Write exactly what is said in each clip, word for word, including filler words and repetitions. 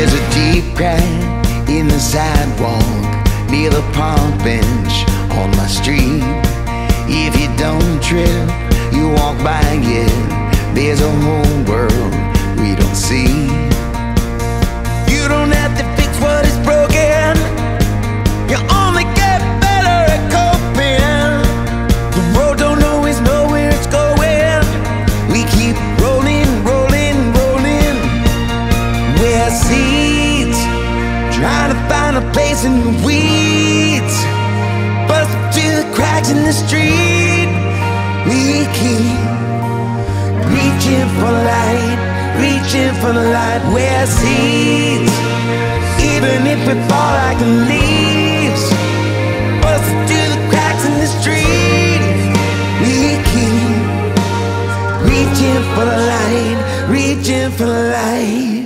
There's a deep crack in the sidewalk near the park bench on my street. If you don't trip, you walk by it. There's a whole world we don't see. You don't have to fix what is broken. You only get better at coping. The road don't always know where it's going. We keep rolling, rolling, rolling. We're seeds, trying to find a place in the weeds. Bust through the cracks in the street. We keep reaching for light, reaching for the light. We're seeds, even if we fall like the leaves. Bust through the cracks in the street. We keep reaching for the light, reaching for the light.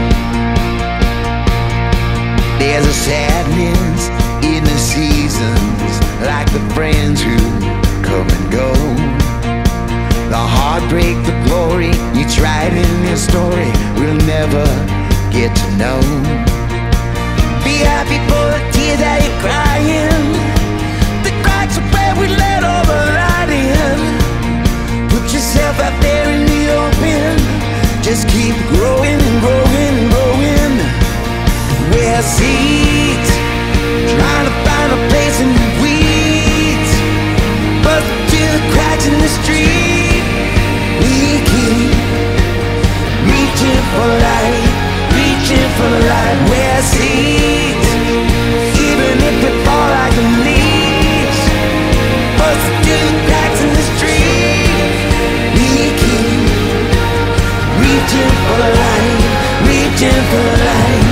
There's a sadness in the seasons, like the friends who come and go. The heartbreak, the glory, each writing your story we'll never get to know. Be happy for the tears that you're crying. The cracks are where we let all the light in. Put yourself out there in the open. Just keep growing and growing and growing. We're seeds, trying to find a place in the weeds. Bust through the cracks in the street. We keep reaching for light, reaching for the light. We're seeds, even if we fall like the leaves. Bust through the cracks in the street. We keep reaching for the light, reaching for the light.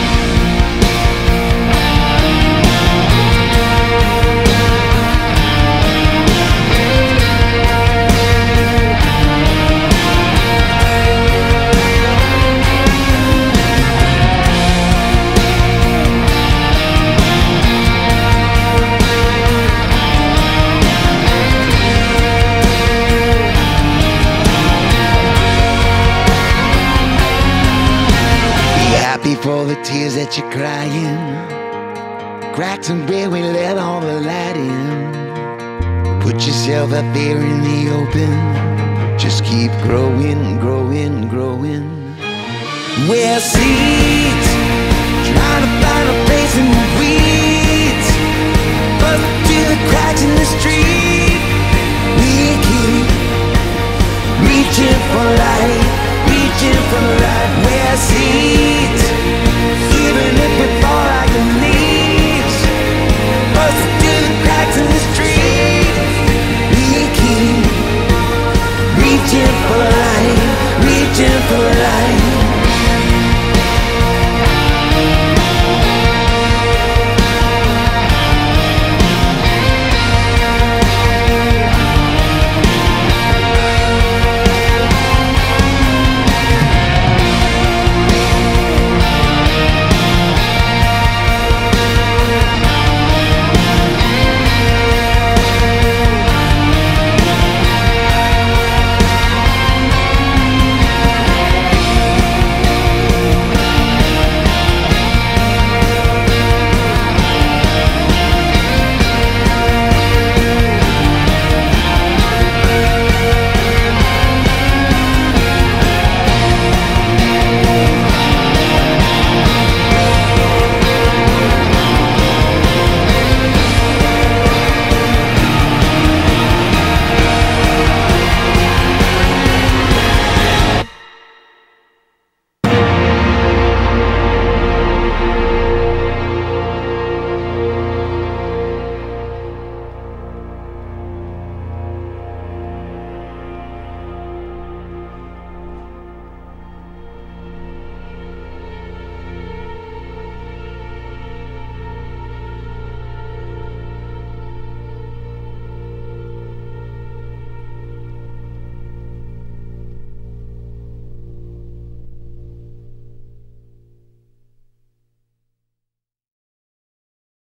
For the tears that you're crying, cracks and where we let all the light in. Put yourself out there in the open. Just keep growing, growing, growing. We're seeds, trying to find a place in the weeds. Bust through the cracks in the street. We keep reaching for light, reaching for light. We're seeds.